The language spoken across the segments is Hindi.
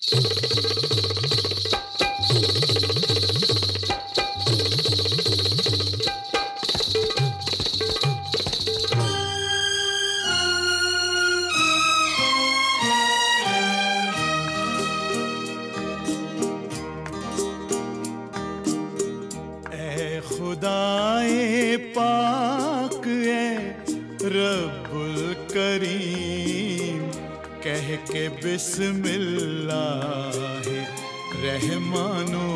खुदाए पाक ए रब्बुल करीम कह के बिस्मिल्लाह रहमानो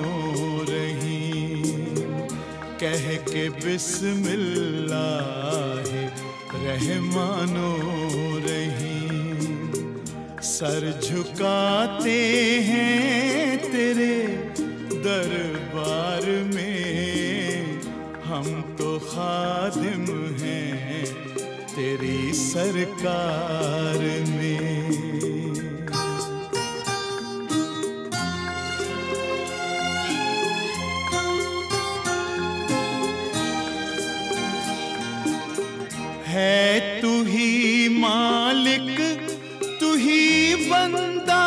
रहीम, कह के बिस्मिल्लाह रहमानो रहीम। सर झुकाते हैं तेरे दरबार में, हम तो खादिम हैं तेरी सरकार में। है तू ही मालिक, तू ही बंदा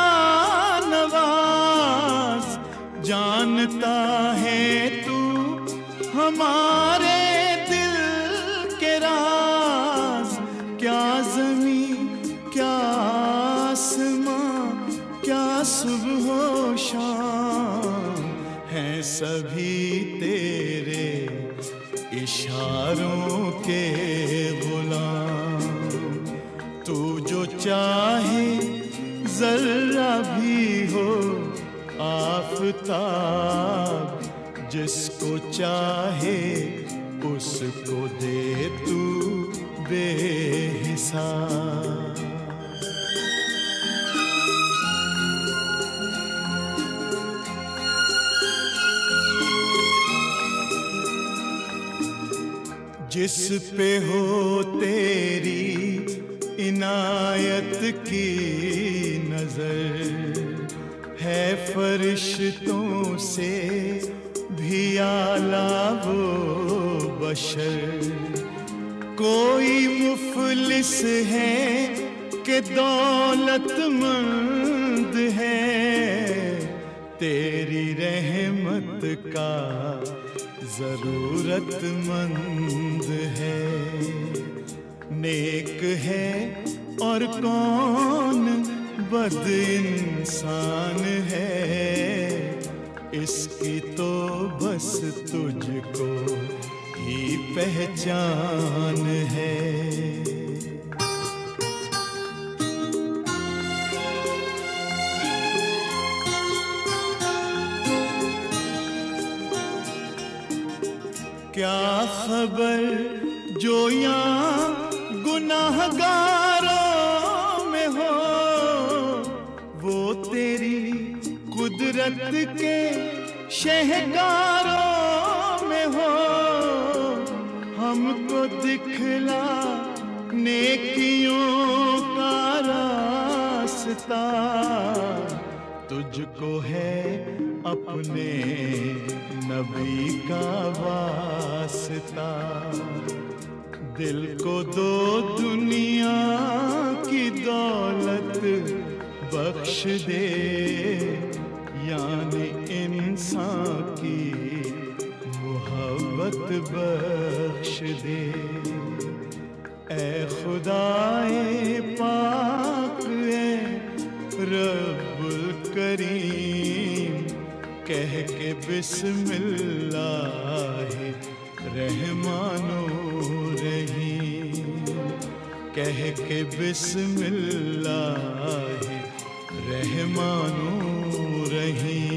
नवाज, जानता है तू हमारे दिल के राज। क्या ज़मीं क्या आसमां क्या सुबह व शाम, हैं सभी तेरे इशारों के गुलाम। तू जो चाहे जर्रा भी हो आफताब, जिसको चाहे उसको दे तू बेहिसाब। जिस पे हो तेरी इनायत की नजर, है फरिश्तों से भी आला वो बशर। कोई मुफलिस है कि दौलतमंद है, तेरी रहमत का जरूरतमंद है। नेक है और कौन बद इंसान है, इसकी तो बस तुझको ही पहचान है। क्या खबर जो यहाँ गुनाहगारों में हो, वो तेरी कुदरत के शहकारों में हो। हमको दिखला नेकियों का रास्ता, तुझको है अपने नबी का वास्ता। दिल को दो दुनिया की दौलत बख्श दे, यानी इंसान की मोहब्बत बख्श दे। ऐ खुदाए पाक ए रब्बुल करीम कह के बिस्मिल्लाह रहमानो रहीम, कह के बिस्मिल्लाह रहमानो रहीम।